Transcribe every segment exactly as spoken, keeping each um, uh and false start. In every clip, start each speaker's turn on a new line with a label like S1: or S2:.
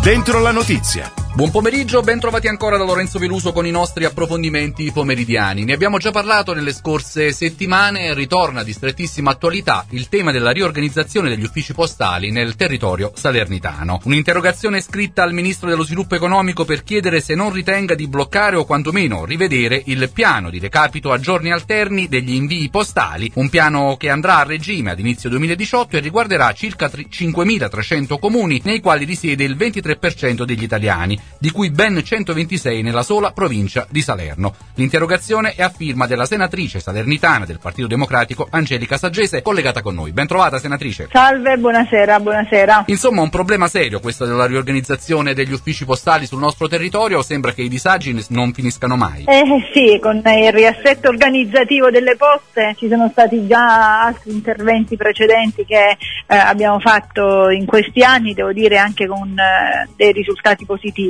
S1: Dentro la notizia.
S2: Buon pomeriggio, ben trovati ancora da Lorenzo Veluso con i nostri approfondimenti pomeridiani. Ne abbiamo già parlato nelle scorse settimane, ritorna di strettissima attualità il tema della riorganizzazione degli uffici postali nel territorio salernitano. Un'interrogazione scritta al Ministro dello Sviluppo Economico per chiedere se non ritenga di bloccare o quantomeno rivedere il piano di recapito a giorni alterni degli invii postali, un piano che andrà a regime ad inizio duemiladiciotto e riguarderà circa cinquemilatrecento comuni nei quali risiede il ventitré per cento degli italiani, di cui ben centoventisei nella sola provincia di Salerno. L'interrogazione è a firma della senatrice salernitana del Partito Democratico Angelica Saggese, collegata con noi. Ben trovata, senatrice.
S3: Salve, buonasera, buonasera.
S2: Insomma, un problema serio questo della riorganizzazione degli uffici postali sul nostro territorio. Sembra che i disagi non finiscano mai.
S3: Eh sì, con il riassetto organizzativo delle poste ci sono stati già altri interventi precedenti che eh, abbiamo fatto in questi anni, devo dire anche con eh, dei risultati positivi.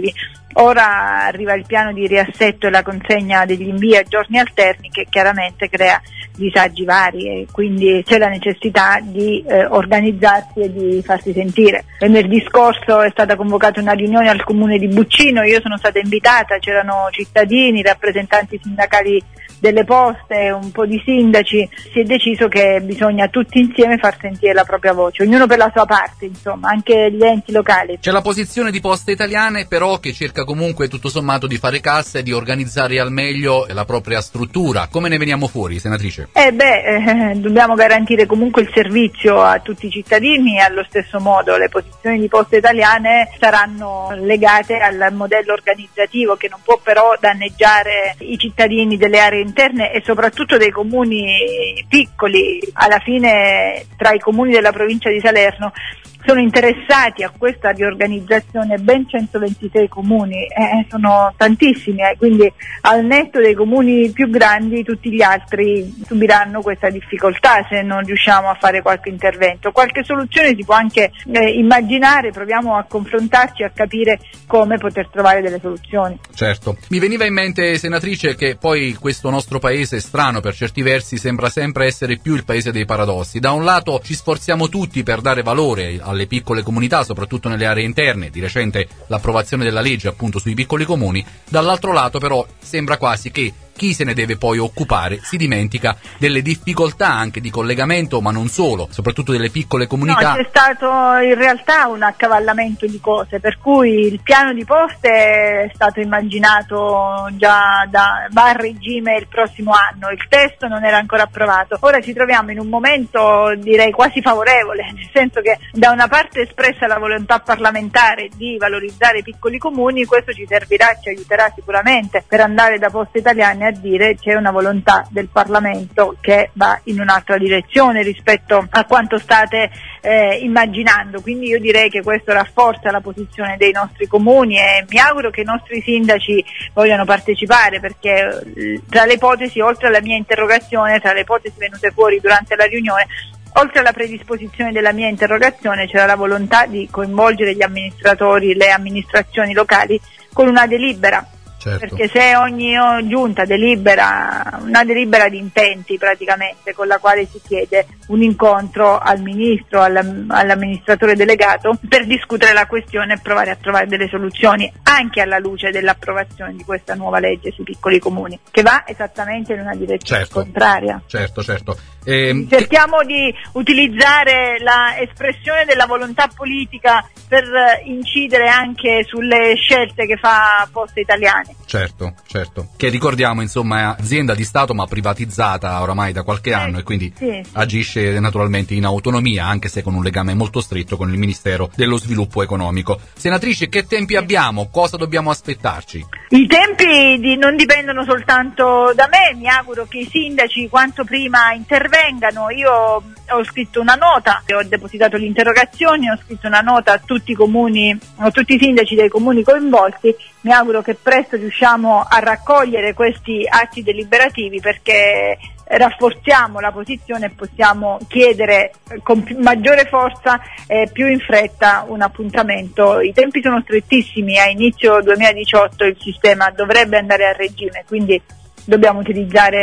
S3: Ora arriva il piano di riassetto e la consegna degli invii a giorni alterni, che chiaramente crea disagi vari e quindi c'è la necessità di eh, organizzarsi e di farsi sentire. Venerdì scorso è stata convocata una riunione al comune di Buccino, io sono stata invitata, c'erano cittadini, rappresentanti sindacali delle poste, un po' di sindaci. Si è deciso che bisogna tutti insieme far sentire la propria voce, ognuno per la sua parte, insomma, anche gli enti locali.
S2: C'è la posizione di Poste Italiane però che cerca comunque tutto sommato di fare cassa e di organizzare al meglio la propria struttura. Come ne veniamo fuori, senatrice?
S3: Eh beh, eh, dobbiamo garantire comunque il servizio a tutti i cittadini e allo stesso modo le posizioni di Poste Italiane saranno legate al modello organizzativo che non può però danneggiare i cittadini delle aree interne e soprattutto dei comuni piccoli. Alla fine tra i comuni della provincia di Salerno sono interessati a questa riorganizzazione ben centoventisei comuni, eh, sono tantissimi, eh, quindi al netto dei comuni più grandi tutti gli altri subiranno questa difficoltà se non riusciamo a fare qualche intervento. Qualche soluzione si può anche eh, immaginare, proviamo a confrontarci e a capire come poter trovare delle soluzioni.
S2: Certo, mi veniva in mente, senatrice, che poi questo nostro paese strano per certi versi sembra sempre essere più il paese dei paradossi. Da un lato ci sforziamo tutti per dare valore alle piccole comunità, soprattutto nelle aree interne, di recente l'approvazione della legge appunto sui piccoli comuni, dall'altro lato però sembra quasi che chi se ne deve poi occupare si dimentica delle difficoltà anche di collegamento, ma non solo, soprattutto delle piccole comunità.
S3: No, c'è stato in realtà un accavallamento di cose, per cui il piano di poste è stato immaginato già da va a regime il prossimo anno, il testo non era ancora approvato. Ora ci troviamo in un momento direi quasi favorevole, nel senso che da una parte è espressa la volontà parlamentare di valorizzare i piccoli comuni, questo ci servirà, ci aiuterà sicuramente per andare da Poste Italiane a dire c'è una volontà del Parlamento che va in un'altra direzione rispetto a quanto state eh, immaginando, quindi io direi che questo rafforza la posizione dei nostri comuni e mi auguro che i nostri sindaci vogliano partecipare, perché eh, tra le ipotesi, oltre alla mia interrogazione, tra le ipotesi venute fuori durante la riunione, oltre alla predisposizione della mia interrogazione c'era la volontà di coinvolgere gli amministratori, le amministrazioni locali con una delibera.
S2: Certo.
S3: Perché se ogni giunta delibera una delibera di intenti praticamente con la quale si chiede un incontro al ministro, all'amministratore delegato per discutere la questione e provare a trovare delle soluzioni anche alla luce dell'approvazione di questa nuova legge sui piccoli comuni, che va esattamente in una direzione
S2: certo.
S3: contraria.
S2: Certo, certo. Eh,
S3: Cerchiamo che... di utilizzare la espressione della volontà politica per incidere anche sulle scelte che fa Poste Italiane.
S2: Certo, certo. Che ricordiamo, insomma, è azienda di Stato ma privatizzata oramai da qualche anno eh, e quindi
S3: sì, sì.
S2: agisce naturalmente in autonomia, anche se con un legame molto stretto con il Ministero dello Sviluppo Economico. Senatrice, che tempi sì. abbiamo? Cosa dobbiamo aspettarci?
S3: I tempi di, non dipendono soltanto da me, mi auguro che i sindaci quanto prima intervengano. Io ho scritto una nota, ho depositato l'interrogazione, ho scritto una nota a tutti i comuni, a tutti i sindaci dei comuni coinvolti. Mi auguro che presto riusciamo a raccogliere questi atti deliberativi, perché rafforziamo la posizione e possiamo chiedere con più, maggiore forza e eh, più in fretta un appuntamento. I tempi sono strettissimi, a inizio duemiladiciotto il sistema dovrebbe andare a regime, quindi dobbiamo utilizzare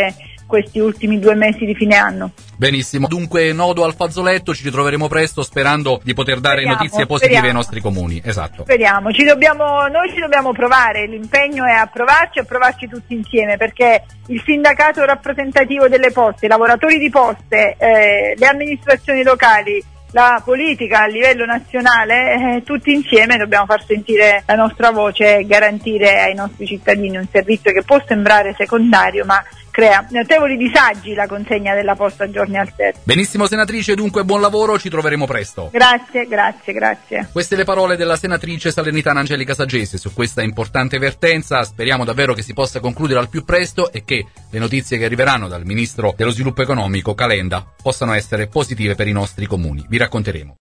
S3: questi ultimi due mesi di fine anno.
S2: Benissimo, dunque nodo al fazzoletto, ci ritroveremo presto sperando di poter dare
S3: speriamo,
S2: notizie positive
S3: speriamo.
S2: ai nostri comuni. Esatto.
S3: Speriamo, ci dobbiamo, noi ci dobbiamo provare, l'impegno è a provarci e a provarci tutti insieme, perché il sindacato rappresentativo delle poste, i lavoratori di poste, eh, le amministrazioni locali, la politica a livello nazionale, eh, tutti insieme dobbiamo far sentire la nostra voce e garantire ai nostri cittadini un servizio che può sembrare secondario, ma crea notevoli disagi la consegna della posta a giorni alterni.
S2: Benissimo senatrice, dunque buon lavoro, ci troveremo presto.
S3: Grazie, grazie, grazie.
S2: Queste le parole della senatrice salernitana Angelica Saggese su questa importante vertenza. Speriamo davvero che si possa concludere al più presto e che le notizie che arriveranno dal ministro dello sviluppo economico Calenda possano essere positive per i nostri comuni. Vi racconteremo.